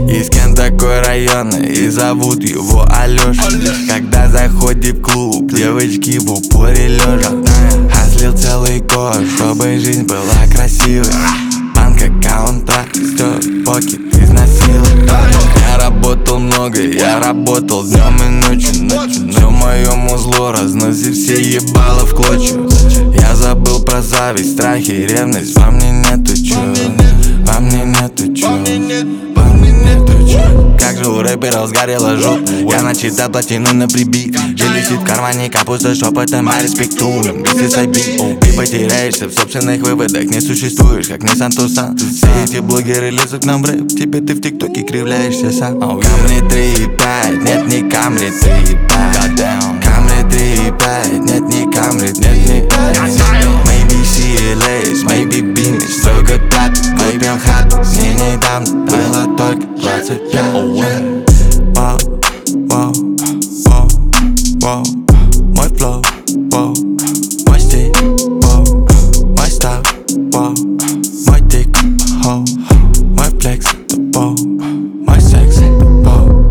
Из кем такой районный, и зовут его Алёша. Когда заходит в клуб, девочки в упоре лежат. Хаслил целый год, чтобы жизнь была красивой. Банк аккаунт растет, покет изнасилует. Я работал много, я работал днем и ночью. Все моему злу разносит все ебало в клочья. Я забыл про зависть, страхи и ревность. Во мне нету чё, во мне нету чё, во мне нету чё. Как же у рэперов сгорела жопа. Я начитал плотину на прибит. Висит в кармане капуста шепотом, а респектуем. Без SIB, ты потеряешься в собственных выводах. Не существуешь, как Nissan Tucson. Все эти блогеры лезут к нам в рэп. Теперь ты в ТикТоке кривляешься сам. Камри 3.5, нет, не Камри 3.5. Камри 3.5, нет, не Камри, нет, не Maybe CLAs, maybe Beamer, строго пятый. Выпил хату, мне недавно было только 25. Вау, вау, вау, вау. Мой флоу, вау, мой стиль, вау, мой стайл, вау, мой дик, хоу, мой флекс, вау, мой секс, вау.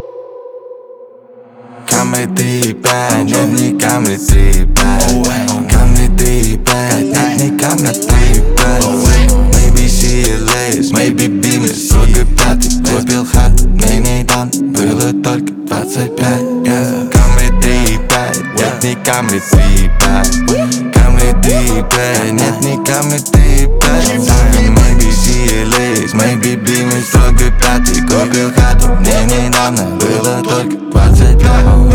Камри 3.5, нет, не Камри 3.5. Камри 3.5, нет, не Камри 3.5. Maybe CLAs, maybe Beamer, строго пятый. Купил хату, мне недавно было только 25. Камри 3.5, нет, не Камри 3.5. Камри 3.5, нет, не Камри 3.5. Maybe CLAs, maybe Beamer, строго пятый. Купил хату, мне недавно было только 25.